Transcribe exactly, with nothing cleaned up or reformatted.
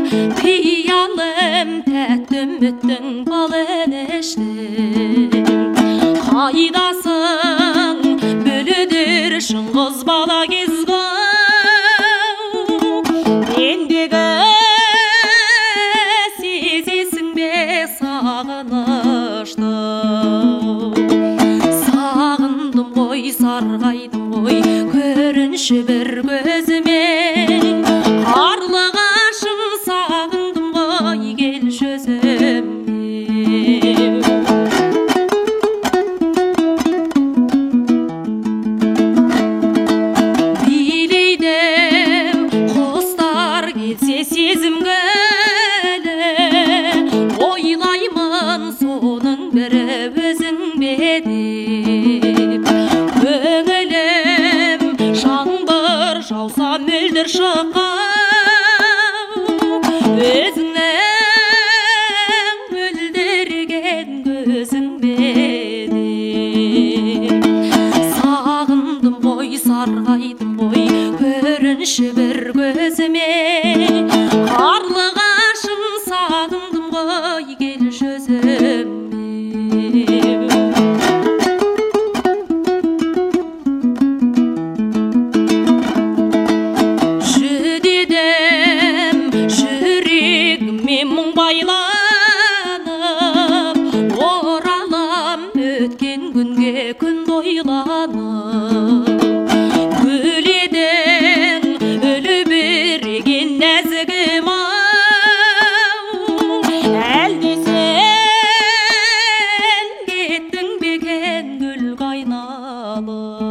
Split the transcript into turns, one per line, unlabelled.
Piyalım tәттім үттің бал енештің Қайдасың бүлідір шыңғыз бала кезгі Ендегі сезесің бе сағынышты Сағындым ғой, сарғайдым ғой, көрінші бір көзіме Қарлығашым сағындым ғой, келші өзіме Билейді құстар келсе сезім гүлі Ойлаймын соның бірі өзің бе деп Көңілім жаңбыр жауса мөлдір шыққан Өзіңнің мөлдірген көзің бе деп Сағындым ғой, сарғайдым ғой, көрінші бір көзіме Қарлығашым сағындым ғой, келші өзіме Жүдедім жүрегіме мұң байланып Оралам өткен күнге күн дойланып Өледің өлі берген нәзігім ау Әлде сен кеттің бекен гүл қайналып